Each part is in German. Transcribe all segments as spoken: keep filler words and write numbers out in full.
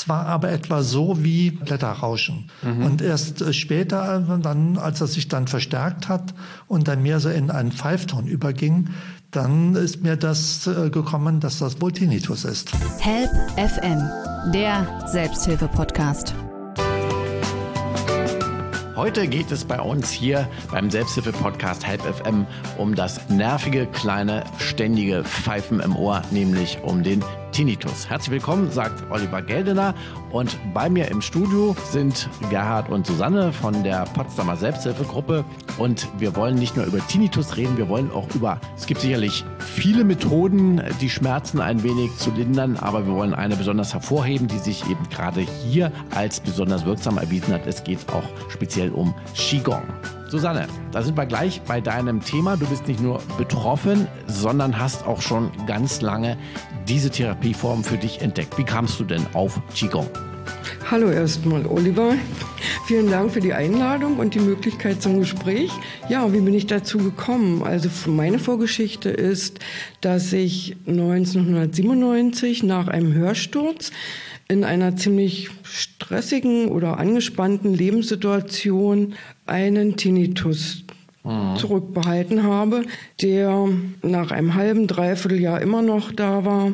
Es war aber etwa so wie Blätterrauschen. Mhm. Und erst äh, später, dann, als er sich dann verstärkt hat und dann mehr so in einen Pfeifton überging, dann ist mir das äh, gekommen, dass das wohl Tinnitus ist. Help F M, der Selbsthilfe-Podcast. Heute geht es bei uns hier beim Selbsthilfe-Podcast Help F M um das nervige, kleine, ständige Pfeifen im Ohr, nämlich um den Tinnitus. Herzlich willkommen, sagt Oliver Geldener. Und bei mir im Studio sind Gerhard und Susanne von der Potsdamer Selbsthilfegruppe. Und wir wollen nicht nur über Tinnitus reden, wir wollen auch über, es gibt sicherlich viele Methoden, die Schmerzen ein wenig zu lindern, aber wir wollen eine besonders hervorheben, die sich eben gerade hier als besonders wirksam erwiesen hat. Es geht auch speziell um Qigong. Susanne, da sind wir gleich bei deinem Thema. Du bist nicht nur betroffen, sondern hast auch schon ganz lange diese Therapieform für dich entdeckt. Wie kamst du denn auf Qigong? Hallo erstmal, Oliver. Vielen Dank für die Einladung und die Möglichkeit zum Gespräch. Ja, wie bin ich dazu gekommen? Also meine Vorgeschichte ist, dass ich neunzehnhundertsiebenundneunzig nach einem Hörsturz in einer ziemlich stressigen oder angespannten Lebenssituation einen Tinnitus mhm. zurückbehalten habe, der nach einem halben, dreiviertel Jahr immer noch da war. Ja.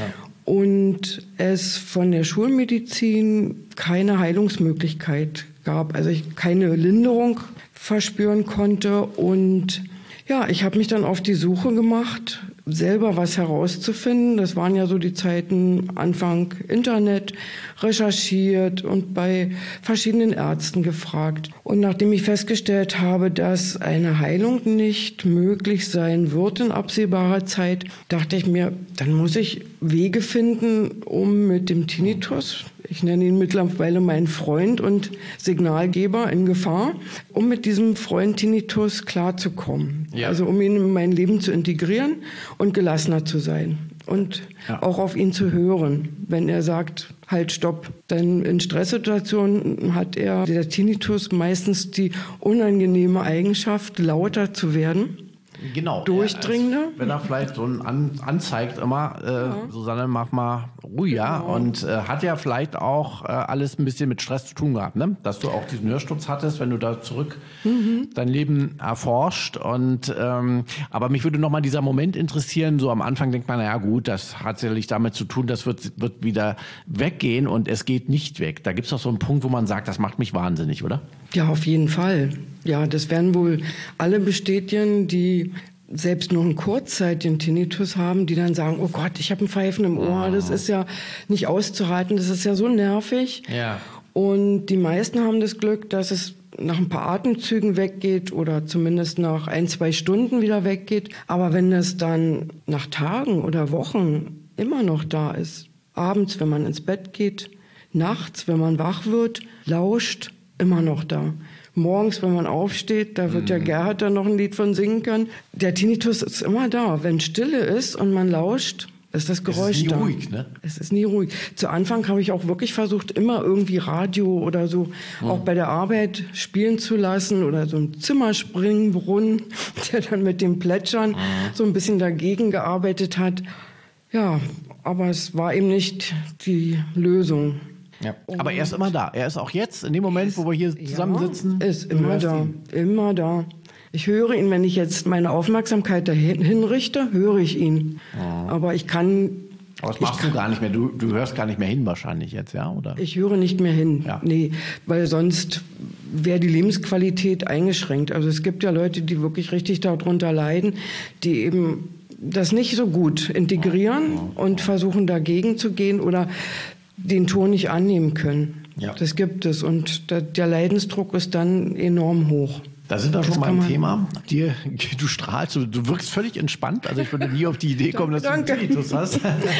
Und es von der Schulmedizin keine Heilungsmöglichkeit gab, also ich keine Linderung verspüren konnte. Und ja, ich habe mich dann auf die Suche gemacht, selber was herauszufinden. Das waren ja so die Zeiten Anfang Internet, recherchiert und bei verschiedenen Ärzten gefragt. Und nachdem ich festgestellt habe, dass eine Heilung nicht möglich sein wird in absehbarer Zeit, dachte ich mir, dann muss ich Wege finden, um mit dem Tinnitus, ich nenne ihn mittlerweile meinen Freund und Signalgeber in Gefahr, um mit diesem Freund Tinnitus klarzukommen. Ja. Also um ihn in mein Leben zu integrieren und gelassener zu sein. Und ja. auch auf ihn zu hören, wenn er sagt, halt, stopp. Denn in Stresssituationen hat er, der Tinnitus, meistens die unangenehme Eigenschaft, lauter zu werden. Genau. Durchdringender. Wenn er vielleicht so ein an, anzeigt immer, äh, ja. Susanne, mach mal ruhiger. Genau. Und äh, hat ja vielleicht auch äh, alles ein bisschen mit Stress zu tun gehabt, ne? Dass du auch diesen Hörsturz hattest, wenn du da zurück mhm. dein Leben erforscht. Und ähm, aber mich würde noch mal dieser Moment interessieren. So am Anfang denkt man, na ja gut, das hat sicherlich damit zu tun, das wird, wird wieder weggehen und es geht nicht weg. Da gibt es doch so einen Punkt, wo man sagt, das macht mich wahnsinnig, oder? Ja, auf jeden Fall. Ja, das werden wohl alle bestätigen, die selbst nur einen kurzzeitigen Tinnitus haben, die dann sagen, oh Gott, ich habe ein Pfeifen im Ohr, das ist ja nicht auszuhalten, das ist ja so nervig. Ja. Und die meisten haben das Glück, dass es nach ein paar Atemzügen weggeht oder zumindest nach ein, zwei Stunden wieder weggeht. Aber wenn das dann nach Tagen oder Wochen immer noch da ist, abends, wenn man ins Bett geht, nachts, wenn man wach wird, lauscht, immer noch da. Morgens, wenn man aufsteht, da wird mhm. ja Gerhard dann noch ein Lied von singen können. Der Tinnitus ist immer da. Wenn Stille ist und man lauscht, ist das Geräusch da. Es ist nie da. ruhig, ne? Es ist nie ruhig. Zu Anfang habe ich auch wirklich versucht, immer irgendwie Radio oder so mhm. auch bei der Arbeit spielen zu lassen oder so ein Zimmerspringbrunnen, der dann mit dem Plätschern mhm. so ein bisschen dagegen gearbeitet hat. Ja, aber es war eben nicht die Lösung. Ja. Aber er ist immer da. Er ist auch jetzt, in dem Moment, wo wir hier zusammensitzen. Ja, ist immer da, ihn. immer da. Ich höre ihn, wenn ich jetzt meine Aufmerksamkeit dahin hinrichte, höre ich ihn. Ja. Aber ich kann... Aber das machst du gar nicht mehr. Du, du hörst gar nicht mehr hin wahrscheinlich jetzt, ja? Oder? Ich höre nicht mehr hin, ja. nee. Weil sonst wäre die Lebensqualität eingeschränkt. Also es gibt ja Leute, die wirklich richtig darunter leiden, die eben das nicht so gut integrieren ja. und versuchen dagegen zu gehen oder den Ton nicht annehmen können. Ja. Das gibt es und der, der Leidensdruck ist dann enorm hoch. Da sind wir schon mal ein Thema. Dir, du strahlst, du, du wirkst völlig entspannt. Also ich würde nie auf die Idee kommen, dass Danke. du einen Tinnitus hast.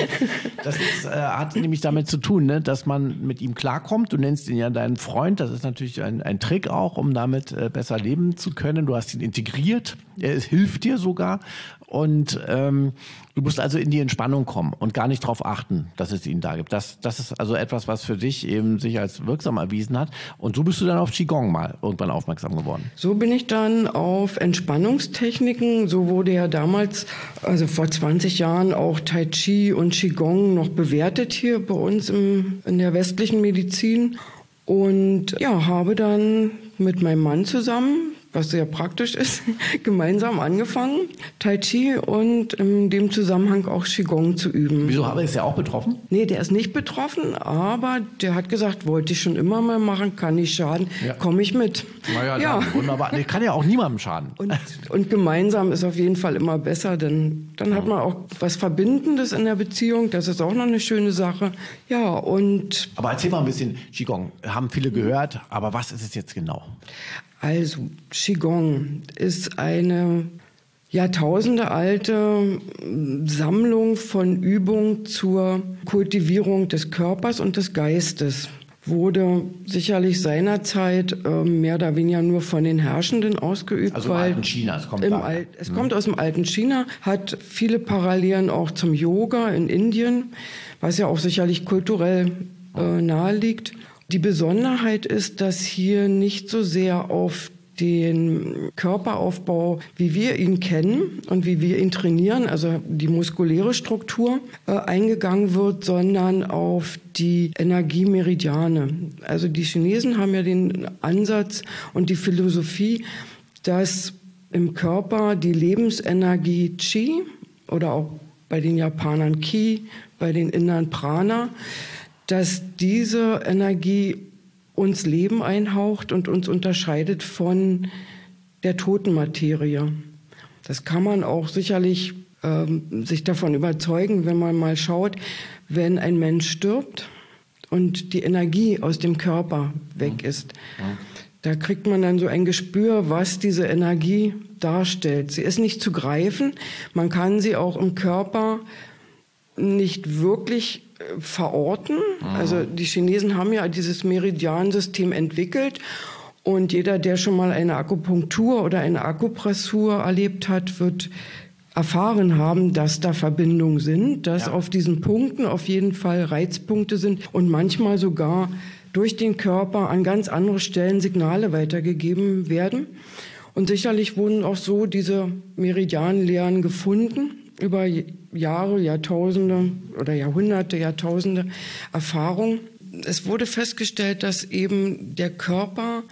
Das ist, äh, hat nämlich damit zu tun, ne, dass man mit ihm klarkommt. Du nennst ihn ja deinen Freund. Das ist natürlich ein, ein Trick auch, um damit äh, besser leben zu können. Du hast ihn integriert. Er hilft dir sogar. Und ähm, du musst also in die Entspannung kommen und gar nicht darauf achten, dass es ihn da gibt. Das, das ist also etwas, was für dich eben sich als wirksam erwiesen hat. Und so bist du dann auf Qigong mal irgendwann aufmerksam geworden. So bin ich dann auf Entspannungstechniken, so wurde ja damals, also vor zwanzig Jahren, auch Tai Chi und Qigong noch bewertet hier bei uns im, in der westlichen Medizin. Und ja, habe dann mit meinem Mann zusammen, was sehr praktisch ist, gemeinsam angefangen, Tai Chi und in dem Zusammenhang auch Qigong zu üben. Wieso, habe ich es ja auch betroffen? Nee, der ist nicht betroffen, aber der hat gesagt, wollte ich schon immer mal machen, kann nicht schaden, ja. Komme ich mit. Naja, ja, ja. Wunderbar. Der kann ja auch niemandem schaden. Und, und gemeinsam ist auf jeden Fall immer besser, denn dann hat man auch was Verbindendes in der Beziehung, das ist auch noch eine schöne Sache. Ja, und... Aber erzähl mal ein bisschen, Qigong, haben viele gehört, aber was ist es jetzt genau? Also, Qigong ist eine jahrtausendealte Sammlung von Übungen zur Kultivierung des Körpers und des Geistes. Wurde sicherlich seinerzeit äh, mehr oder weniger nur von den Herrschenden ausgeübt. Also im weil alten China, es kommt im da. Al- Es hm. kommt aus dem alten China, hat viele Parallelen auch zum Yoga in Indien, was ja auch sicherlich kulturell äh, nahe liegt. Die Besonderheit ist, dass hier nicht so sehr auf den Körperaufbau, wie wir ihn kennen und wie wir ihn trainieren, also die muskuläre Struktur, äh, eingegangen wird, sondern auf die Energiemeridiane. Also die Chinesen haben ja den Ansatz und die Philosophie, dass im Körper die Lebensenergie Qi oder auch bei den Japanern Ki, bei den Indern Prana, dass diese Energie uns Leben einhaucht und uns unterscheidet von der toten Materie. Das kann man auch sicherlich ähm, sich davon überzeugen, wenn man mal schaut, wenn ein Mensch stirbt und die Energie aus dem Körper weg ist. Da kriegt man dann so ein Gespür, was diese Energie darstellt. Sie ist nicht zu greifen, man kann sie auch im Körper nicht wirklich verorten. Also die Chinesen haben ja dieses Meridiansystem entwickelt und jeder, der schon mal eine Akupunktur oder eine Akupressur erlebt hat, wird erfahren haben, dass da Verbindungen sind, dass ja. auf diesen Punkten auf jeden Fall Reizpunkte sind und manchmal sogar durch den Körper an ganz andere Stellen Signale weitergegeben werden. Und sicherlich wurden auch so diese Meridianlehren gefunden über Jahre, Jahrtausende oder Jahrhunderte, Jahrtausende Erfahrung. Es wurde festgestellt, dass eben der Körper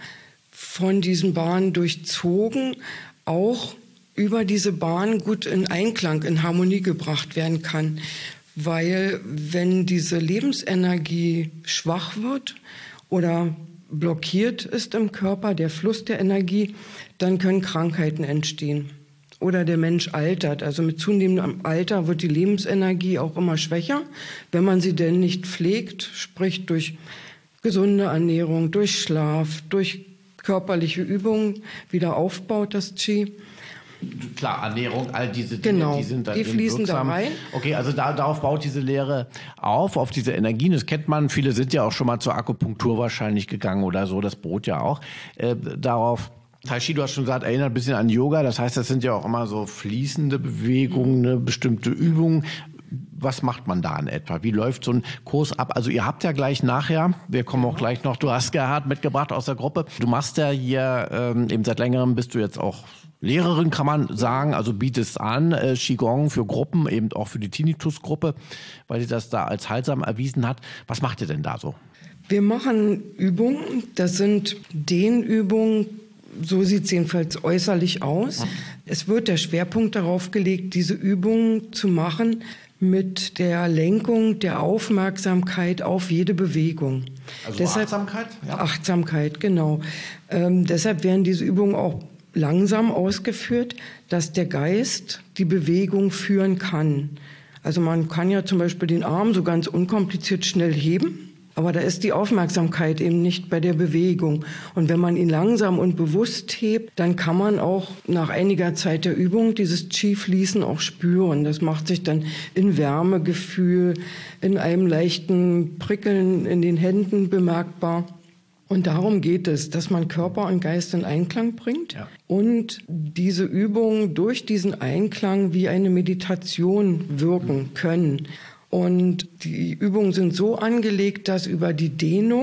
von diesen Bahnen durchzogen auch über diese Bahn gut in Einklang, in Harmonie gebracht werden kann. Weil wenn diese Lebensenergie schwach wird oder blockiert ist im Körper, der Fluss der Energie, dann können Krankheiten entstehen. Oder der Mensch altert. Also mit zunehmendem Alter wird die Lebensenergie auch immer schwächer, wenn man sie denn nicht pflegt, sprich durch gesunde Ernährung, durch Schlaf, durch körperliche Übungen wieder aufbaut, das Qi. Klar, Ernährung, all diese Dinge, genau, die sind da die fließen wirksam. da rein. Okay, also da, darauf baut diese Lehre auf, auf diese Energien. Das kennt man. Viele sind ja auch schon mal zur Akupunktur wahrscheinlich gegangen oder so. Das beruht ja auch äh, darauf. Tai Chi, du hast schon gesagt, erinnert ein bisschen an Yoga. Das heißt, das sind ja auch immer so fließende Bewegungen, eine bestimmte Übungen. Was macht man da in etwa? Wie läuft so ein Kurs ab? Also ihr habt ja gleich nachher, wir kommen auch gleich noch, du hast Gerhard mitgebracht aus der Gruppe. Du machst ja hier, ähm, eben seit längerem bist du jetzt auch Lehrerin, kann man sagen, also bietest an, äh, Qigong für Gruppen, eben auch für die Tinnitus-Gruppe, weil sie das da als heilsam erwiesen hat. Was macht ihr denn da so? Wir machen Übungen, das sind Dehnübungen, so sieht es jedenfalls äußerlich aus. Es wird der Schwerpunkt darauf gelegt, diese Übungen zu machen mit der Lenkung der Aufmerksamkeit auf jede Bewegung. Also deshalb, Achtsamkeit? Ja. Achtsamkeit, genau. Ähm, deshalb werden diese Übungen auch langsam ausgeführt, dass der Geist die Bewegung führen kann. Also man kann ja zum Beispiel den Arm so ganz unkompliziert schnell heben, aber da ist die Aufmerksamkeit eben nicht bei der Bewegung. Und wenn man ihn langsam und bewusst hebt, dann kann man auch nach einiger Zeit der Übung dieses Qi-Fließen auch spüren. Das macht sich dann in Wärmegefühl, in einem leichten Prickeln in den Händen bemerkbar. Und darum geht es, dass man Körper und Geist in Einklang bringt ja. und diese Übungen durch diesen Einklang wie eine Meditation wirken können. Und die Übungen sind so angelegt, dass über die Dehnung,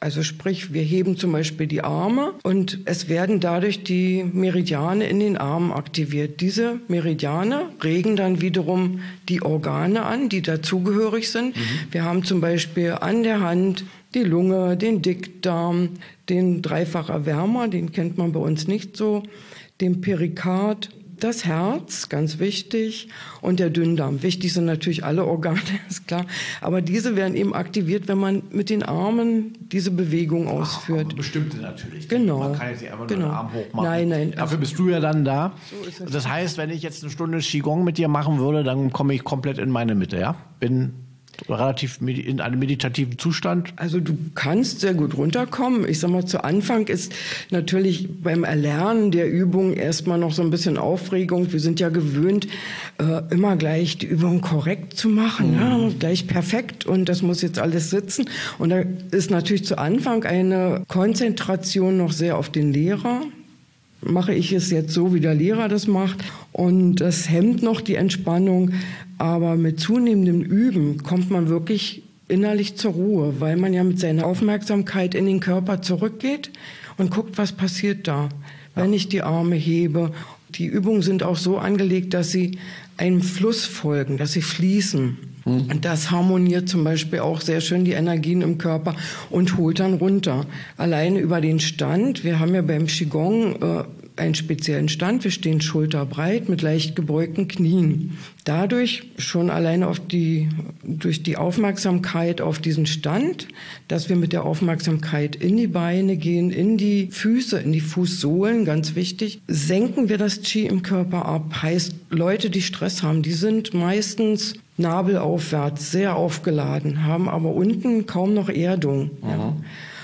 Also sprich, wir heben zum Beispiel die Arme und es werden dadurch die Meridiane in den Armen aktiviert. Diese Meridiane regen dann wiederum die Organe an, die dazugehörig sind. Mhm. Wir haben zum Beispiel an der Hand die Lunge, den Dickdarm, den Dreifacherwärmer, den kennt man bei uns nicht so, den Perikard, das Herz, ganz wichtig, und der Dünndarm. Wichtig sind natürlich alle Organe, ist klar. Aber diese werden eben aktiviert, wenn man mit den Armen diese Bewegung ausführt. Ach, bestimmte natürlich. Genau. Man kann jetzt nicht einfach genau. nur den Arm hoch machen. Nein, nein. Dafür also, bist du ja dann da. So ist das. Das heißt, wenn ich jetzt eine Stunde Qigong mit dir machen würde, dann komme ich komplett in meine Mitte, ja? Bin relativ in einem meditativen Zustand. Also du kannst sehr gut runterkommen. Ich sag mal, zu Anfang ist natürlich beim Erlernen der Übung erstmal noch so ein bisschen Aufregung. Wir sind ja gewöhnt, äh, immer gleich die Übung korrekt zu machen, mhm. ja, gleich perfekt und das muss jetzt alles sitzen. Und da ist natürlich zu Anfang eine Konzentration noch sehr auf den Lehrer. Mache ich es jetzt so, wie der Lehrer das macht. Und das hemmt noch die Entspannung. Aber mit zunehmendem Üben kommt man wirklich innerlich zur Ruhe, weil man ja mit seiner Aufmerksamkeit in den Körper zurückgeht und guckt, was passiert da, wenn ich die Arme hebe. Die Übungen sind auch so angelegt, dass sie einem Fluss folgen, dass sie fließen. Mhm. Und das harmoniert zum Beispiel auch sehr schön die Energien im Körper und holt dann runter. Alleine über den Stand, wir haben ja beim Qigong äh, einen speziellen Stand, wir stehen schulterbreit mit leicht gebeugten Knien. Dadurch schon alleine auf die, durch die Aufmerksamkeit auf diesen Stand, dass wir mit der Aufmerksamkeit in die Beine gehen, in die Füße, in die Fußsohlen, ganz wichtig, senken wir das Qi im Körper ab. Heißt, Leute, die Stress haben, die sind meistens nabelaufwärts, sehr aufgeladen, haben aber unten kaum noch Erdung. Mhm. Ja.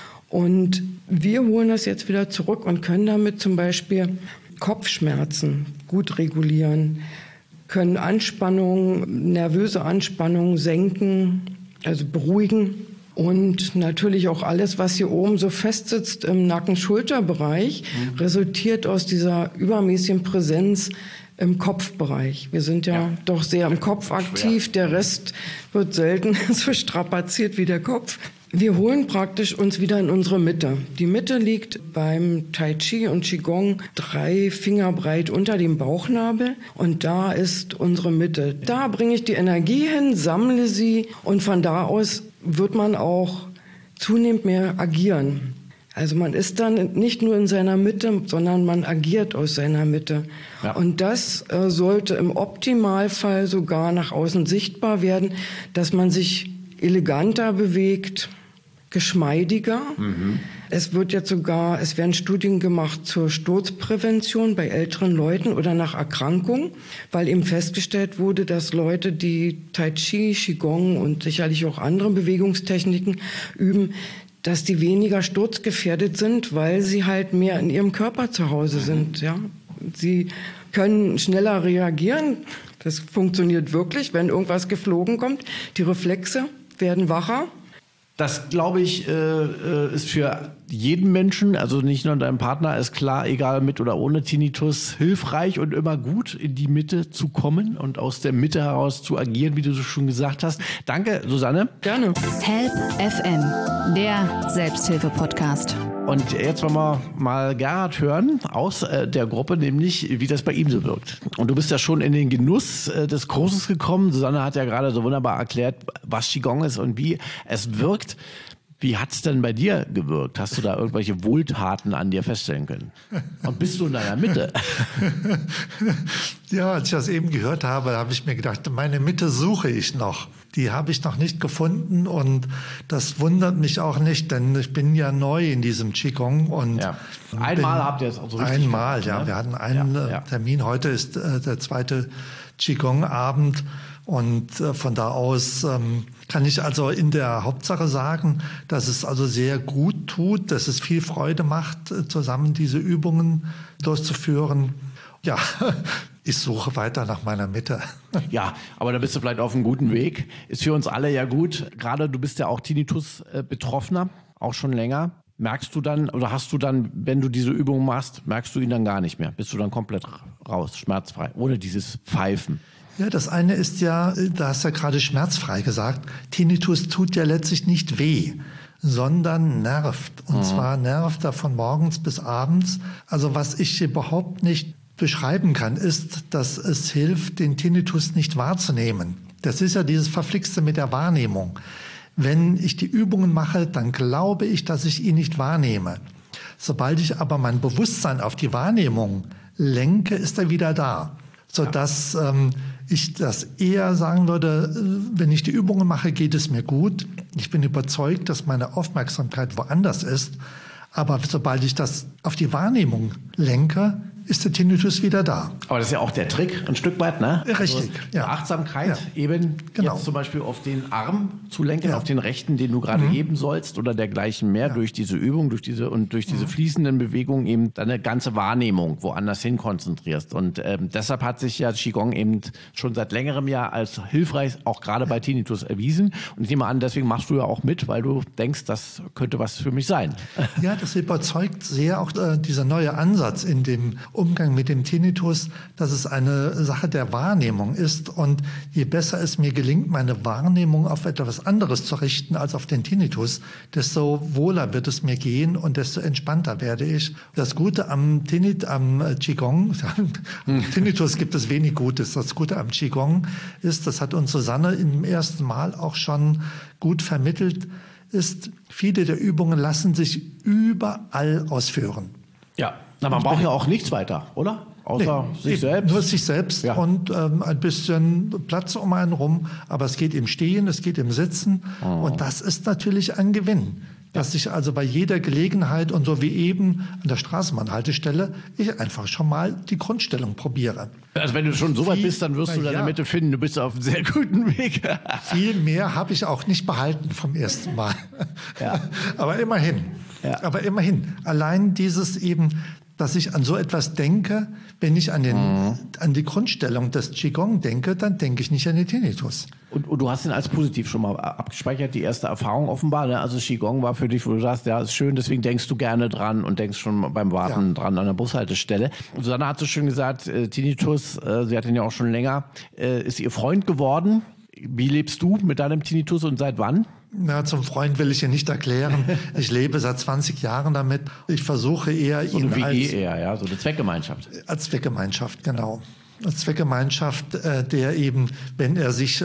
Und wir holen das jetzt wieder zurück und können damit zum Beispiel Kopfschmerzen gut regulieren, können Anspannung, nervöse Anspannung senken, also beruhigen. Und natürlich auch alles, was hier oben so festsitzt im Nacken-Schulter-Bereich, mhm. resultiert aus dieser übermäßigen Präsenz im Kopfbereich. Wir sind ja, ja. doch sehr im Kopf aktiv. Schwer. Der Rest wird selten so strapaziert wie der Kopf. Wir holen praktisch uns wieder in unsere Mitte. Die Mitte liegt beim Tai Chi und Qigong drei Finger breit unter dem Bauchnabel und da ist unsere Mitte. Da bringe ich die Energie hin, sammle sie und von da aus wird man auch zunehmend mehr agieren. Also man ist dann nicht nur in seiner Mitte, sondern man agiert aus seiner Mitte. Ja. Und das äh, sollte im Optimalfall sogar nach außen sichtbar werden, dass man sich eleganter bewegt, geschmeidiger. Mhm. Es wird jetzt sogar, es werden Studien gemacht zur Sturzprävention bei älteren Leuten oder nach Erkrankung, weil eben festgestellt wurde, dass Leute, die Tai Chi, Qigong und sicherlich auch andere Bewegungstechniken üben, dass die weniger sturzgefährdet sind, weil sie halt mehr in ihrem Körper zu Hause sind. Ja? Sie können schneller reagieren. Das funktioniert wirklich, wenn irgendwas geflogen kommt. Die Reflexe werden wacher. Das, glaube ich, äh, ist für jeden Menschen, also nicht nur deinem Partner, ist klar, egal mit oder ohne Tinnitus, hilfreich und immer gut, in die Mitte zu kommen und aus der Mitte heraus zu agieren, wie du so schon gesagt hast. Danke, Susanne. Gerne. Help F M, der Selbsthilfe-Podcast. Und jetzt wollen wir mal Gerhard hören aus äh, der Gruppe, nämlich wie das bei ihm so wirkt. Und du bist ja schon in den Genuss äh, des Kurses gekommen. Susanne hat ja gerade so wunderbar erklärt, was Qigong ist und wie es wirkt. Wie hat es denn bei dir gewirkt? Hast du da irgendwelche Wohltaten an dir feststellen können? Und bist du in deiner Mitte? Ja, als ich das eben gehört habe, habe ich mir gedacht, meine Mitte suche ich noch. Die habe ich noch nicht gefunden und das wundert mich auch nicht, denn ich bin ja neu in diesem Qigong. Und ja. Einmal habt ihr es auch so richtig Einmal, gemacht, ja. Ne? Wir hatten einen ja, ja. Termin. Heute ist äh, der zweite Qigong-Abend. Und äh, von da aus ähm, kann ich also in der Hauptsache sagen, dass es also sehr gut tut, dass es viel Freude macht, äh, zusammen diese Übungen durchzuführen. Ja, ich suche weiter nach meiner Mitte. Ja, aber da bist du vielleicht auf einem guten Weg. Ist für uns alle ja gut. Gerade du bist ja auch Tinnitus-Betroffener, auch schon länger. Merkst du dann, oder hast du dann, wenn du diese Übung machst, merkst du ihn dann gar nicht mehr? Bist du dann komplett raus, schmerzfrei, ohne dieses Pfeifen? Ja, das eine ist ja, da hast du ja gerade schmerzfrei gesagt, Tinnitus tut ja letztlich nicht weh. sondern nervt. Und mhm. zwar nervt er von morgens bis abends. Also was ich überhaupt nicht beschreiben kann, ist, dass es hilft, den Tinnitus nicht wahrzunehmen. Das ist ja dieses Verflixte mit der Wahrnehmung. Wenn ich die Übungen mache, dann glaube ich, dass ich ihn nicht wahrnehme. Sobald ich aber mein Bewusstsein auf die Wahrnehmung lenke, ist er wieder da. Sodass ähm, ich das eher sagen würde, wenn ich die Übungen mache, geht es mir gut. Ich bin überzeugt, dass meine Aufmerksamkeit woanders ist. Aber sobald ich das auf die Wahrnehmung lenke, ist der Tinnitus wieder da. Aber das ist ja auch der Trick, ein Stück weit, ne? Richtig, also ja. Achtsamkeit, ja. eben genau. jetzt zum Beispiel auf den Arm zu lenken, ja. auf den rechten, den du gerade mhm. heben sollst oder dergleichen mehr, ja. durch diese Übung, durch diese und durch diese mhm. fließenden Bewegungen eben deine ganze Wahrnehmung woanders hin konzentrierst. Und ähm, deshalb hat sich ja Qigong eben schon seit längerem Jahr als hilfreich, auch gerade bei Tinnitus erwiesen. Und ich nehme an, deswegen machst du ja auch mit, weil du denkst, das könnte was für mich sein. Ja, das überzeugt sehr auch äh, dieser neue Ansatz in dem Umgang mit dem Tinnitus, dass es eine Sache der Wahrnehmung ist. Und je besser es mir gelingt, meine Wahrnehmung auf etwas anderes zu richten als auf den Tinnitus, desto wohler wird es mir gehen und desto entspannter werde ich. Das Gute am, Tinnit, am Qigong, am Tinnitus gibt es wenig Gutes. Das Gute am Qigong ist, das hat uns Susanne im ersten Mal auch schon gut vermittelt, ist, viele der Übungen lassen sich überall ausführen. Ja, na, man braucht ja auch nichts weiter, oder? Außer nee, sich selbst? Nur sich selbst ja. und ähm, ein bisschen Platz um einen rum. Aber es geht im Stehen, es geht im Sitzen. Oh. Und das ist natürlich ein Gewinn. Dass ich also bei jeder Gelegenheit und so wie eben an der Straßenbahnhaltestelle, ich einfach schon mal die Grundstellung probiere. Also wenn du schon so weit wie, bist, dann wirst du deine ja. Mitte finden. Du bist auf einem sehr guten Weg. Viel mehr habe ich auch nicht behalten vom ersten Mal. Ja. Aber immerhin. Ja. Aber immerhin. Allein dieses eben, dass ich an so etwas denke, wenn ich an, den, mhm. an die Grundstellung des Qigong denke, dann denke ich nicht an den Tinnitus. Und, und du hast ihn als positiv schon mal abgespeichert, die erste Erfahrung offenbar. Ne? Also Qigong war für dich, wo du sagst, ja, ist schön, deswegen denkst du gerne dran und denkst schon beim Warten ja. dran an der Bushaltestelle. Und Susanne hat so schön gesagt, äh, Tinnitus, äh, sie hat ihn ja auch schon länger, äh, ist ihr Freund geworden. Wie lebst du mit deinem Tinnitus und seit wann? Na, zum Freund will ich hier nicht erklären. Ich lebe seit zwanzig Jahren damit. Ich versuche eher so ihn eine W G als... eher, ja, so eine Zweckgemeinschaft. Als Zweckgemeinschaft, genau. Als Zweckgemeinschaft, äh, der eben, wenn er sich...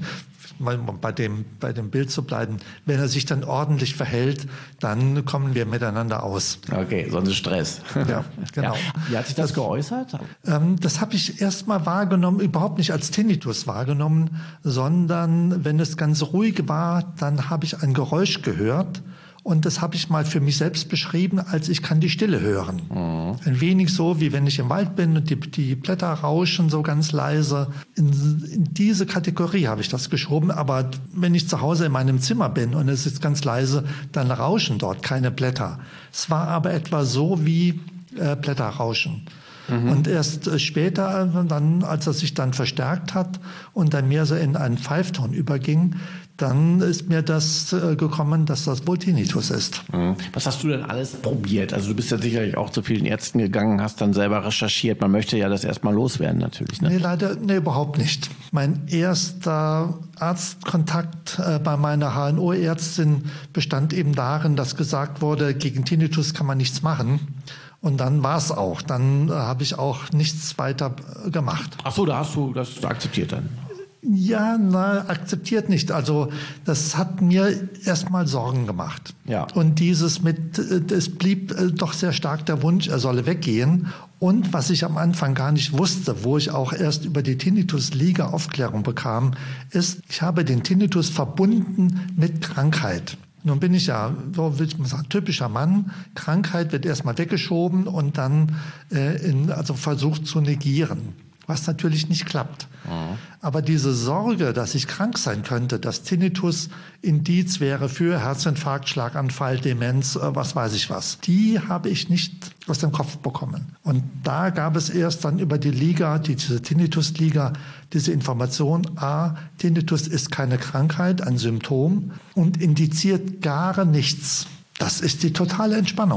mal bei dem, bei dem Bild zu bleiben, wenn er sich dann ordentlich verhält, dann kommen wir miteinander aus. Okay, sonst Stress. Ja, genau. Ja. Wie hat sich das, das geäußert? Ähm, das habe ich erst mal wahrgenommen, überhaupt nicht als Tinnitus wahrgenommen, sondern wenn es ganz ruhig war, dann habe ich ein Geräusch gehört. Und das habe ich mal für mich selbst beschrieben, als ich kann die Stille hören. Mhm. Ein wenig so, wie wenn ich im Wald bin und die, die Blätter rauschen so ganz leise. In, in diese Kategorie habe ich das geschoben. Aber wenn ich zu Hause in meinem Zimmer bin und es ist ganz leise, dann rauschen dort keine Blätter. Es war aber etwa so wie äh, Blätter rauschen. Mhm. Und erst äh, später, dann, als es sich dann verstärkt hat und dann mehr so in einen Pfeifton überging, dann ist mir das äh, gekommen, dass das wohl Tinnitus ist. Mhm. Was hast du denn alles probiert? Also du bist ja sicherlich auch zu vielen Ärzten gegangen, hast dann selber recherchiert. Man möchte ja das erstmal loswerden natürlich. Ne? Nee, leider, nee, überhaupt nicht. Mein erster Arztkontakt äh, bei meiner H N O-Ärztin bestand eben darin, dass gesagt wurde, gegen Tinnitus kann man nichts machen. Und dann war es auch. Dann äh, habe ich auch nichts weiter äh, gemacht. Ach so, da hast du das akzeptiert dann? Ja, na, akzeptiert nicht. Also das hat mir erstmal Sorgen gemacht. Ja. Und dieses mit, es blieb doch sehr stark der Wunsch, er solle weggehen. Und was ich am Anfang gar nicht wusste, wo ich auch erst über die Tinnitus-Liga Aufklärung bekam, ist, ich habe den Tinnitus verbunden mit Krankheit. Nun bin ich ja, so will ich mal sagen, typischer Mann. Krankheit wird erstmal weggeschoben und dann äh, in, also versucht zu negieren. Was natürlich nicht klappt. Mhm. Aber diese Sorge, dass ich krank sein könnte, dass Tinnitus Indiz wäre für Herzinfarkt, Schlaganfall, Demenz, was weiß ich was, die habe ich nicht aus dem Kopf bekommen. Und da gab es erst dann über die Liga, die, diese Tinnitus-Liga, diese Information, a, Tinnitus ist keine Krankheit, ein Symptom und indiziert gar nichts. Das ist die totale Entspannung.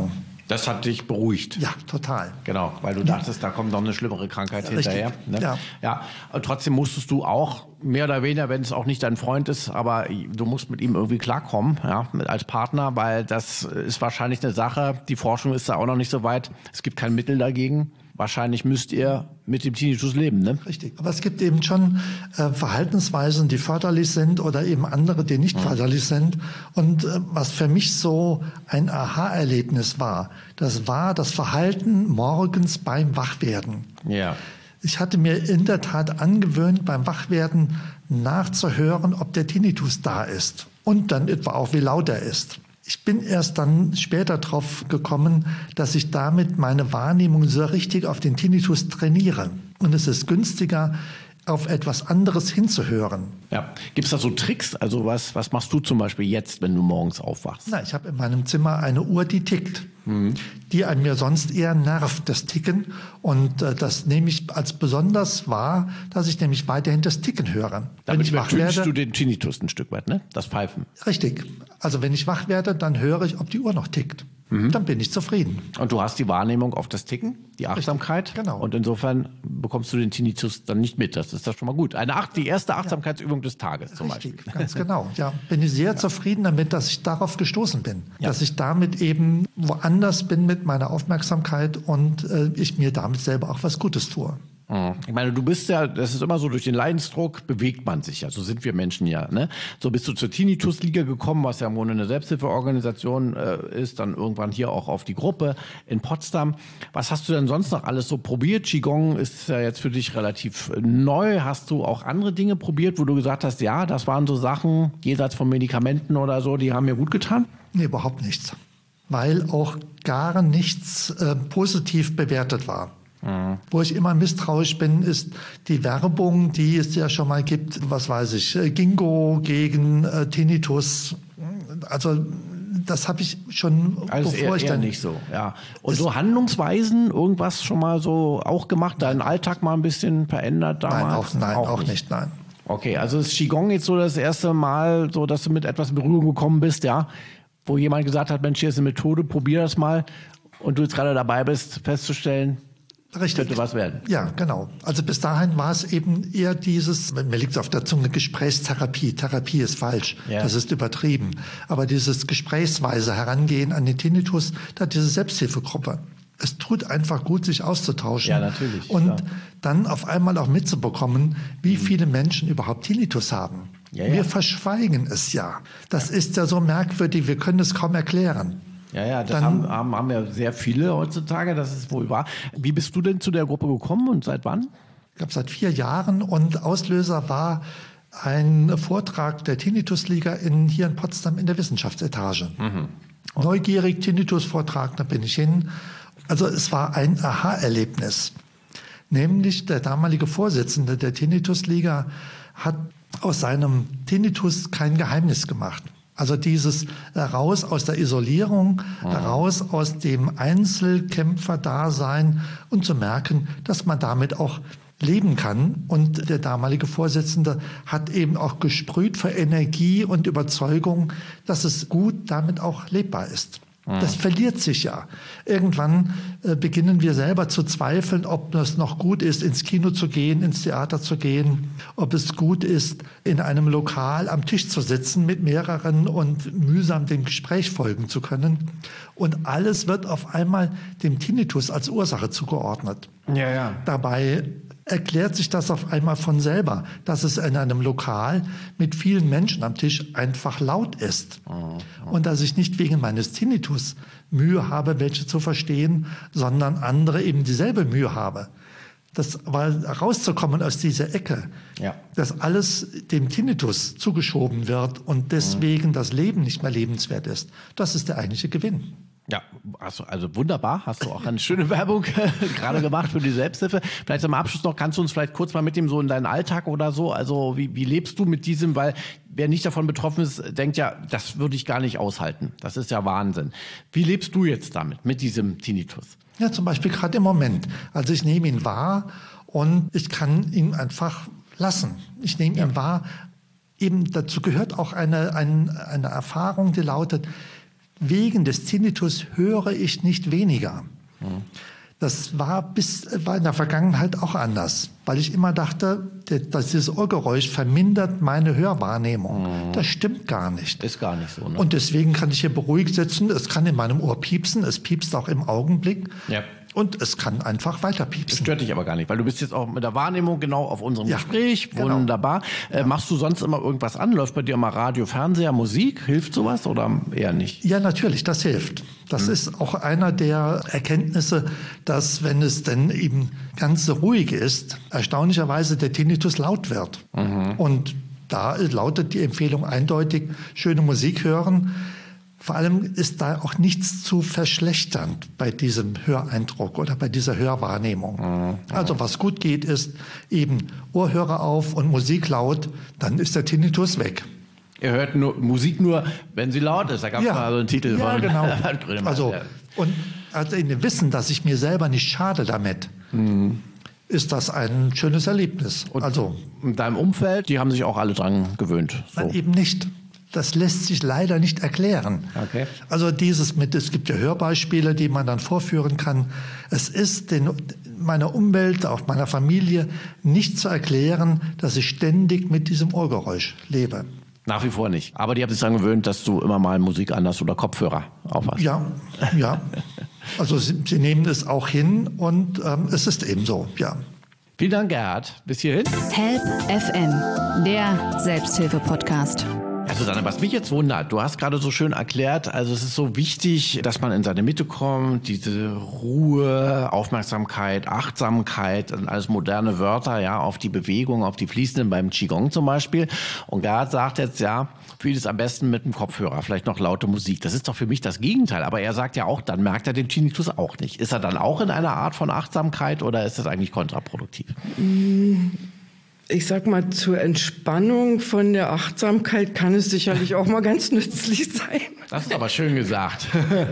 Das hat dich beruhigt. Ja, total. Genau, weil du dachtest, da kommt noch eine schlimmere Krankheit Ja, hinterher. richtig. Ne? Ja. Ja. Und trotzdem musstest du auch, mehr oder weniger, wenn es auch nicht dein Freund ist, aber du musst mit ihm irgendwie klarkommen, ja, mit, als Partner, weil das ist wahrscheinlich eine Sache, die Forschung ist da auch noch nicht so weit, es gibt kein Mittel dagegen. Wahrscheinlich müsst ihr mit dem Tinnitus leben, ne? Richtig. Aber es gibt eben schon äh, Verhaltensweisen, die förderlich sind oder eben andere, die nicht mhm. förderlich sind. Und äh, was für mich so ein Aha-Erlebnis war, das war das Verhalten morgens beim Wachwerden. Ja. Ich hatte mir in der Tat angewöhnt, beim Wachwerden nachzuhören, ob der Tinnitus da ist. Und dann etwa auch, wie laut er ist. Ich bin erst dann später drauf gekommen, dass ich damit meine Wahrnehmung so richtig auf den Tinnitus trainiere. Und es ist günstiger, auf etwas anderes hinzuhören. Ja. Gibt es da so Tricks? Also was, was machst du zum Beispiel jetzt, wenn du morgens aufwachst? Na, ich habe in meinem Zimmer eine Uhr, die tickt, mhm. die an mir sonst eher nervt, das Ticken. Und äh, das nehme ich als besonders wahr, dass ich nämlich weiterhin das Ticken höre. Damit übertönst du den Tinnitus ein Stück weit, ne? Das Pfeifen. Richtig. Also wenn ich wach werde, dann höre ich, ob die Uhr noch tickt. Mhm. Dann bin ich zufrieden. Und du hast die Wahrnehmung auf das Ticken, die Achtsamkeit. Richtig, genau. Und insofern bekommst du den Tinnitus dann nicht mit. Das ist doch schon mal gut. Eine Acht, die erste Achtsamkeitsübung des Tages zum Richtig, Beispiel. ganz genau. Ja, bin ich sehr ja. zufrieden damit, dass ich darauf gestoßen bin. Ja. Dass ich damit eben woanders bin mit meiner Aufmerksamkeit und äh, ich mir damit selber auch was Gutes tue. Ich meine, du bist ja, das ist immer so, durch den Leidensdruck bewegt man sich ja, so sind wir Menschen ja. Ne? So bist du zur Tinnitus-Liga gekommen, was ja im Grunde eine Selbsthilfeorganisation äh, ist, dann irgendwann hier auch auf die Gruppe in Potsdam. Was hast du denn sonst noch alles so probiert? Qigong ist ja jetzt für dich relativ neu. Hast du auch andere Dinge probiert, wo du gesagt hast, ja, das waren so Sachen, jenseits von Medikamenten oder so, die haben mir gut getan? Nee, überhaupt nichts. Weil auch gar nichts äh, positiv bewertet war. Mhm. Wo ich immer misstrauisch bin, ist die Werbung, die es ja schon mal gibt, was weiß ich, Ginkgo gegen äh, Tinnitus. Also das habe ich schon, also bevor eher, ich eher dann... nicht so, ja. Und so Handlungsweisen, irgendwas schon mal so auch gemacht, deinen Alltag mal ein bisschen verändert damals? Nein, auch, nein, auch, auch nicht. nicht, nein. Okay, also ist Qigong jetzt so das erste Mal, so dass du mit etwas in Berührung gekommen bist, ja, wo jemand gesagt hat, Mensch, hier ist eine Methode, probier das mal, und du jetzt gerade dabei bist, festzustellen, richtig, könnte was werden. Ja, genau. Also bis dahin war es eben eher dieses, mir liegt es auf der Zunge, Gesprächstherapie. Therapie ist falsch, ja. Das ist übertrieben. Aber dieses gesprächsweise Herangehen an den Tinnitus, da diese Selbsthilfegruppe. Es tut einfach gut, sich auszutauschen. Ja, natürlich. Und ja. dann auf einmal auch mitzubekommen, wie viele Menschen überhaupt Tinnitus haben. Ja, ja. Wir verschweigen es ja. Das ist ja so merkwürdig, wir können es kaum erklären. Ja, ja, das Dann, haben, haben, haben ja sehr viele heutzutage, das ist wohl wahr. Wie bist du denn zu der Gruppe gekommen und seit wann? Ich glaube, seit vier Jahren, und Auslöser war ein Vortrag der Tinnitus-Liga in, hier in Potsdam in der Wissenschaftsetage. Mhm. Okay. Neugierig, Tinnitus-Vortrag, da bin ich hin. Also es war ein Aha-Erlebnis. Nämlich der damalige Vorsitzende der Tinnitus-Liga hat aus seinem Tinnitus kein Geheimnis gemacht. Also dieses raus aus der Isolierung, mhm. raus aus dem Einzelkämpferdasein und zu merken, dass man damit auch leben kann. Und der damalige Vorsitzende hat eben auch gesprüht für Energie und Überzeugung, dass es gut damit auch lebbar ist. Mhm. Das verliert sich ja. Irgendwann äh, beginnen wir selber zu zweifeln, ob es noch gut ist, ins Kino zu gehen, ins Theater zu gehen, ob es gut ist, in einem Lokal am Tisch zu sitzen mit mehreren und mühsam dem Gespräch folgen zu können. Und alles wird auf einmal dem Tinnitus als Ursache zugeordnet. Ja, ja. Dabei erklärt sich das auf einmal von selber, dass es in einem Lokal mit vielen Menschen am Tisch einfach laut ist. Mhm. Und dass ich nicht wegen meines Tinnitus Mühe habe, welche zu verstehen, sondern andere eben dieselbe Mühe habe. Das war rauszukommen aus dieser Ecke, ja. Dass alles dem Tinnitus zugeschoben wird und deswegen mhm. das Leben nicht mehr lebenswert ist. Das ist der eigentliche Gewinn. Ja, also, also wunderbar, hast du auch eine schöne Werbung gerade gemacht für die Selbsthilfe. Vielleicht zum Abschluss noch, kannst du uns vielleicht kurz mal mitnehmen, so in deinen Alltag oder so, also wie, wie lebst du mit diesem, weil wer nicht davon betroffen ist, denkt ja, das würde ich gar nicht aushalten, das ist ja Wahnsinn. Wie lebst du jetzt damit, mit diesem Tinnitus? Ja, zum Beispiel gerade im Moment, also ich nehme ihn wahr und ich kann ihn einfach lassen. Ich nehme ja. ihn wahr, eben dazu gehört auch eine, eine, eine Erfahrung, die lautet, wegen des Tinnitus höre ich nicht weniger. Mhm. Das war, bis, war in der Vergangenheit auch anders, weil ich immer dachte, dass dieses Ohrgeräusch vermindert meine Hörwahrnehmung. Mhm. Das stimmt gar nicht. Ist gar nicht so. Ne? Und deswegen kann ich hier beruhigt sitzen. Es kann in meinem Ohr piepsen, es piepst auch im Augenblick. Ja. Und es kann einfach weiter piepsen. Das stört dich aber gar nicht, weil du bist jetzt auch mit der Wahrnehmung genau auf unserem ja, Gespräch. Wunderbar. Genau. Äh, ja. Machst du sonst immer irgendwas an? Läuft bei dir mal Radio, Fernseher, Musik? Hilft sowas oder eher nicht? Ja, natürlich, das hilft. Das hm. ist auch einer der Erkenntnisse, dass, wenn es denn eben ganz ruhig ist, erstaunlicherweise der Tinnitus laut wird. Mhm. Und da lautet die Empfehlung eindeutig, schöne Musik hören. Vor allem ist da auch nichts zu verschlechtern bei diesem Höreindruck oder bei dieser Hörwahrnehmung. Mhm. Also was gut geht, ist eben Ohrhörer auf und Musik laut, dann ist der Tinnitus weg. Ihr hört nur Musik nur, wenn sie laut ist. Da gab es ja. mal so einen Titel ja, von. Genau. also, und also in dem Wissen, dass ich mir selber nicht schade damit, mhm. ist das ein schönes Erlebnis. Und also, in deinem Umfeld, die haben sich auch alle dran gewöhnt. So. Nein, eben nicht. Das lässt sich leider nicht erklären. Okay. Also dieses mit, es gibt ja Hörbeispiele, die man dann vorführen kann. Es ist den, meiner Umwelt, auch meiner Familie nicht zu erklären, dass ich ständig mit diesem Ohrgeräusch lebe. Nach wie vor nicht. Aber die haben sich daran gewöhnt, dass du immer mal Musik anhast oder Kopfhörer aufhast. Ja, ja. Also sie, sie nehmen es auch hin und ähm, es ist eben so, ja. Vielen Dank, Gerhard. Bis hierhin. Help F M, der Selbsthilfe-Podcast. Ja, Susanne, was mich jetzt wundert, du hast gerade so schön erklärt, also es ist so wichtig, dass man in seine Mitte kommt, diese Ruhe, Aufmerksamkeit, Achtsamkeit, alles moderne Wörter, ja, auf die Bewegung, auf die fließenden beim Qigong zum Beispiel. Und Gerhard sagt jetzt, ja, vieles am besten mit dem Kopfhörer, vielleicht noch laute Musik. Das ist doch für mich das Gegenteil. Aber er sagt ja auch, dann merkt er den Tinnitus auch nicht. Ist er dann auch in einer Art von Achtsamkeit oder ist das eigentlich kontraproduktiv? Ich sag mal, zur Entspannung von der Achtsamkeit kann es sicherlich auch mal ganz nützlich sein. Das ist aber schön gesagt.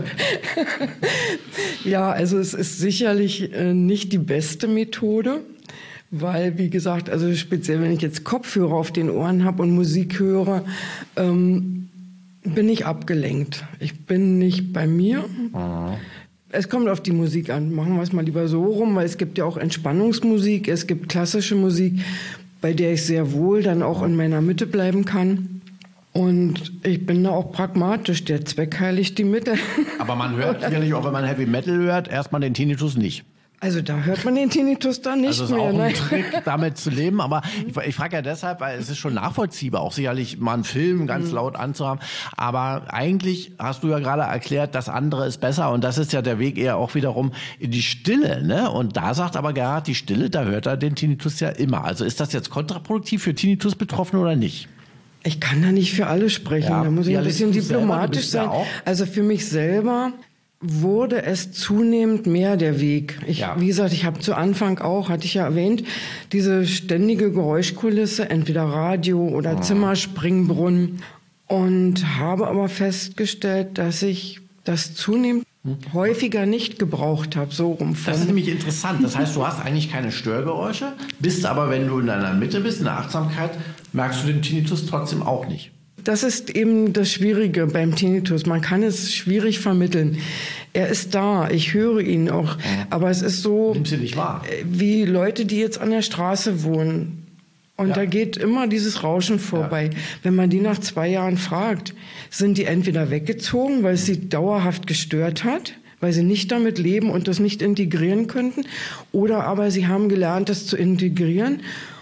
Ja, also es ist sicherlich äh, nicht die beste Methode, weil, wie gesagt, also speziell wenn ich jetzt Kopfhörer auf den Ohren habe und Musik höre, ähm, bin ich abgelenkt. Ich bin nicht bei mir. Mhm. Es kommt auf die Musik an. Machen wir es mal lieber so rum, weil es gibt ja auch Entspannungsmusik, es gibt klassische Musik, bei der ich sehr wohl dann auch in meiner Mitte bleiben kann. Und ich bin da auch pragmatisch. Der Zweck heiligt die Mittel. Aber man hört sicherlich auch, wenn man Heavy Metal hört, erstmal den Tinnitus nicht. Also da hört man den Tinnitus dann nicht also mehr. Also ist auch ein Trick, damit zu leben. Aber ich, ich frage ja deshalb, weil es ist schon nachvollziehbar, auch sicherlich mal einen Film ganz mhm. laut anzuhaben. Aber eigentlich hast du ja gerade erklärt, das andere ist besser. Und das ist ja der Weg eher auch wiederum in die Stille. Ne? Und da sagt aber Gerhard, die Stille, da hört er den Tinnitus ja immer. Also ist das jetzt kontraproduktiv für Tinnitus-Betroffene oder nicht? Ich kann da nicht für alle sprechen. Ja, da muss ich ein bisschen diplomatisch sein. Ja also für mich selber wurde es zunehmend mehr der Weg. Ich, ja. Wie gesagt, ich habe zu Anfang auch, hatte ich ja erwähnt, diese ständige Geräuschkulisse, entweder Radio oder mhm. Zimmerspringbrunnen. Und habe aber festgestellt, dass ich das zunehmend hm. häufiger nicht gebraucht habe, so rum. Das ist nämlich interessant. Das heißt, du hast eigentlich keine Störgeräusche, bist aber, wenn du in deiner Mitte bist, in der Achtsamkeit, merkst du den Tinnitus trotzdem auch nicht. Das ist eben das Schwierige beim Tinnitus. Man kann es schwierig vermitteln. Er ist da, ich höre ihn auch. Aber es ist so, nimmst du nicht wahr? Wie Leute, die jetzt an der Straße wohnen. Und ja. da geht immer dieses Rauschen vorbei. Ja. Wenn man die nach zwei Jahren fragt, sind die entweder weggezogen, weil es sie dauerhaft gestört hat, weil sie nicht damit leben und das nicht integrieren könnten. Oder aber sie haben gelernt, das zu integrieren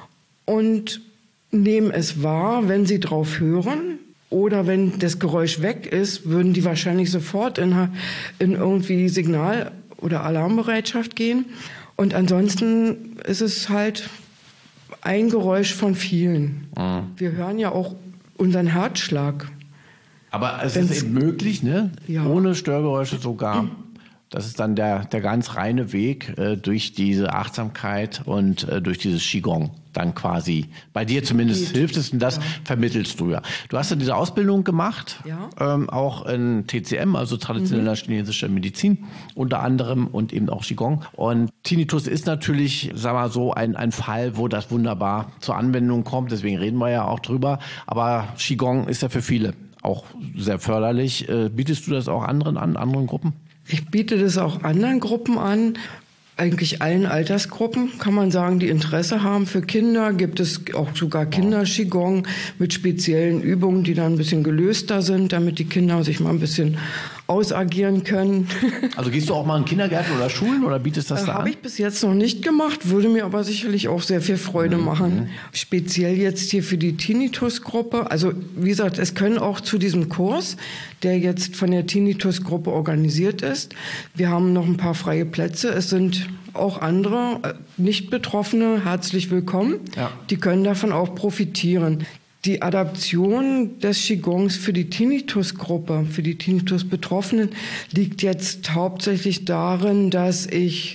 und nehmen es wahr, wenn sie drauf hören. Oder wenn das Geräusch weg ist, würden die wahrscheinlich sofort in, in irgendwie Signal- oder Alarmbereitschaft gehen. Und ansonsten ist es halt ein Geräusch von vielen. Mhm. Wir hören ja auch unseren Herzschlag. Aber es Wenn's, ist eben möglich, ne? Ja. Ohne Störgeräusche sogar. Das ist dann der, der ganz reine Weg äh, durch diese Achtsamkeit und äh, durch dieses Qigong dann quasi. Bei dir zumindest Geht. hilft es und das ja. vermittelst du ja. Du hast ja diese Ausbildung gemacht, ja. ähm, auch in T C M, also traditioneller mhm. chinesischer Medizin unter anderem und eben auch Qigong. Und Tinnitus ist natürlich, sag mal so, ein, ein Fall, wo das wunderbar zur Anwendung kommt. Deswegen reden wir ja auch drüber. Aber Qigong ist ja für viele auch sehr förderlich. Bietest du das auch anderen an, anderen Gruppen? Ich biete das auch anderen Gruppen an. Eigentlich allen Altersgruppen, kann man sagen, die Interesse haben. Für Kinder gibt es auch sogar Kinder-Qigong mit speziellen Übungen, die dann ein bisschen gelöster sind, damit die Kinder sich mal ein bisschen ausagieren können. Also gehst du auch mal in Kindergärten oder Schulen oder bietest das äh, da an? Habe ich bis jetzt noch nicht gemacht, würde mir aber sicherlich auch sehr viel Freude mhm. machen. Speziell jetzt hier für die Tinnitus-Gruppe. Also wie gesagt, es können auch zu diesem Kurs, der jetzt von der Tinnitus-Gruppe organisiert ist. Wir haben noch ein paar freie Plätze. Es sind auch andere Nicht-Betroffene herzlich willkommen. Ja. Die können davon auch profitieren. Die Adaption des Qigongs für die Tinnitus-Gruppe, für die Tinnitus-Betroffenen, liegt jetzt hauptsächlich darin, dass ich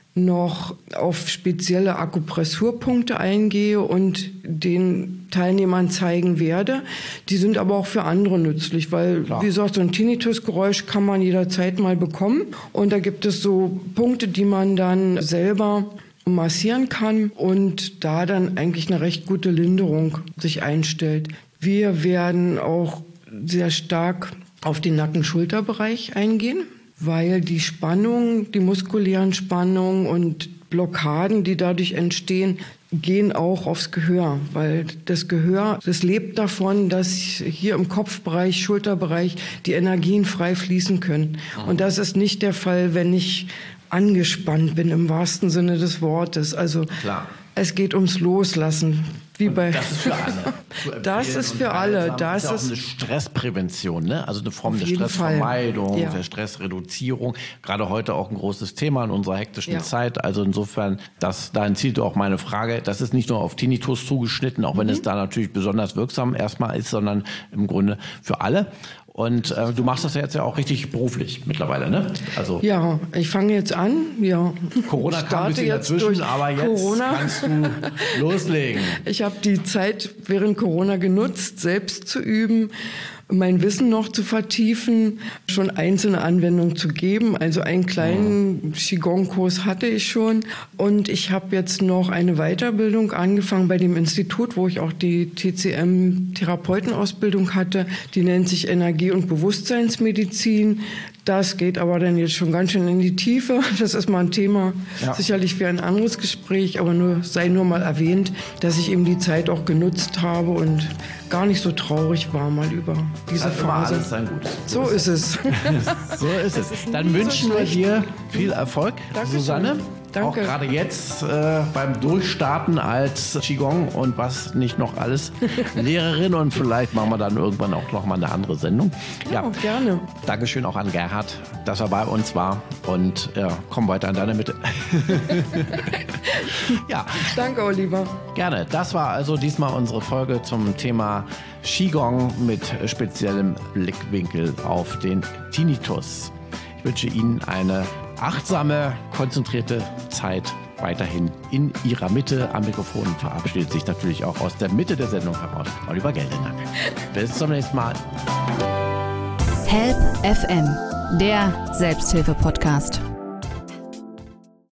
noch auf spezielle Akupressurpunkte eingehe und den Teilnehmern zeigen werde. Die sind aber auch für andere nützlich, weil, Klar. wie gesagt, so ein Tinnitusgeräusch kann man jederzeit mal bekommen. Und da gibt es so Punkte, die man dann selber massieren kann und da dann eigentlich eine recht gute Linderung sich einstellt. Wir werden auch sehr stark auf den Nacken-Schulterbereich eingehen, weil die Spannung, die muskulären Spannungen und Blockaden, die dadurch entstehen, gehen auch aufs Gehör, weil das Gehör, das lebt davon, dass hier im Kopfbereich, Schulterbereich die Energien frei fließen können. Und das ist nicht der Fall, wenn ich angespannt bin, im wahrsten Sinne des Wortes. Also Klar. es geht ums Loslassen. Wie bei das ist für alle. Das ist für alle. Das ist ja auch ist eine Stressprävention, ne? Also eine Form der jeden Stressvermeidung, Ja. der Stressreduzierung. Gerade heute auch ein großes Thema in unserer hektischen Ja. Zeit. Also insofern, das, dahin zielt auch meine Frage. Das ist nicht nur auf Tinnitus zugeschnitten, auch wenn Mhm. es da natürlich besonders wirksam erstmal ist, sondern im Grunde für alle. Und äh, du machst das ja jetzt ja auch richtig beruflich mittlerweile, ne? Also Ja, ich fange jetzt an. Ja. Corona Ich kam ein bisschen jetzt dazwischen, durch aber jetzt Corona. kannst du loslegen. Ich habe die Zeit während Corona genutzt, selbst zu üben, mein Wissen noch zu vertiefen, schon einzelne Anwendungen zu geben. Also einen kleinen Qigong-Kurs hatte ich schon. Und ich habe jetzt noch eine Weiterbildung angefangen bei dem Institut, wo ich auch die T C M-Therapeutenausbildung hatte. Die nennt sich Energie- und Bewusstseinsmedizin. Das geht aber dann jetzt schon ganz schön in die Tiefe. Das ist mal ein Thema, ja. sicherlich für ein anderes Gespräch, aber nur, sei nur mal erwähnt, dass ich eben die Zeit auch genutzt habe und gar nicht so traurig war mal über diese das Phase. Alles sein Gutes. So, so ist es. So ist es. ist Dann wünschen so wir dir viel Erfolg, Dankeschön. Susanne. Danke. Auch gerade jetzt äh, beim Durchstarten als Qigong und was nicht noch alles Lehrerin, und vielleicht machen wir dann irgendwann auch noch mal eine andere Sendung. Ja, ja. gerne. Dankeschön auch an Gerhard, dass er bei uns war, und ja, komm weiter in deine Mitte. Ja. Danke, Oliver. Gerne. Das war also diesmal unsere Folge zum Thema Qigong mit speziellem Blickwinkel auf den Tinnitus. Ich wünsche Ihnen eine achtsame, konzentrierte Zeit weiterhin in Ihrer Mitte. Am Mikrofon verabschiedet sich natürlich auch aus der Mitte der Sendung heraus Oliver Geldenack. Bis zum nächsten Mal. Help F M, der Selbsthilfe-Podcast.